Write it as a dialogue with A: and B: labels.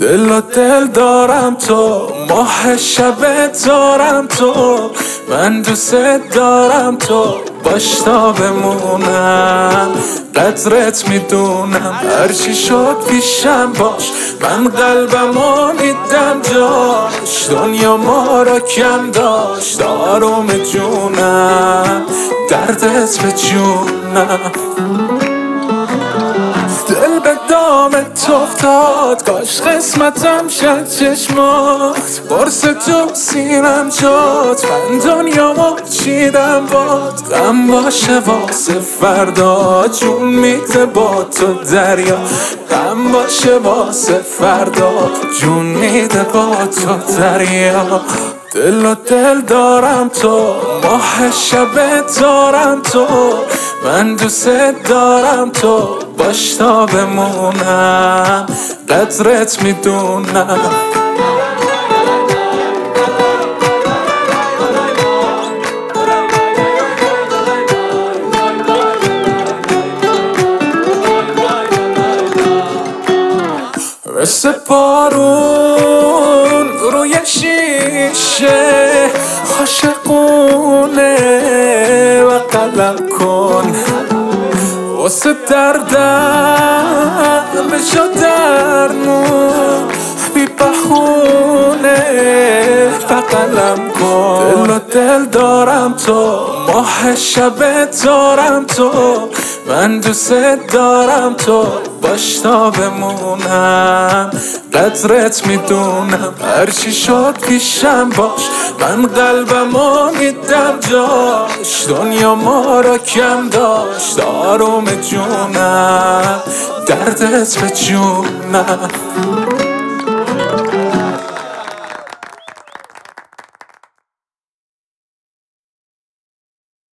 A: دل و دل دارم تو، ماه شب دارم تو، من دوست دارم تو، باش تا بمونم. قدرت میدونم هرچی شد پیشم باش، من قلبمو میدم جاش. دنیا ما را کم داشت آروم جونم، دردت به جونم. دل به دامت افتاد، کاش قسمتم شد چشمات. برس تو سینم شد، من دنیامو چیدم باد. غم باشه واسه فردا، جون میده با تو دریا. غم باشه واسه فردا، جون میده با تو دریا. دل و دل دارم تو، ماه شب دارم تو، من دوست دارم تو، باش تا بمونم. قدرت میدونم. مثل بارون روی شیشه، عاشقونه و قلم کن. واسه دردم بشو درمون، بی بخونه و قلم کن. دل و دل دارم تو، ماه شب دارم تو، من دوست دارم تو، باش تا بمونم. قدرت میدونم هرچی شد پیشم باش، من قلبمو میدم جاش. دنیا ما را کم داشت آروم جونم، دردت به جونم.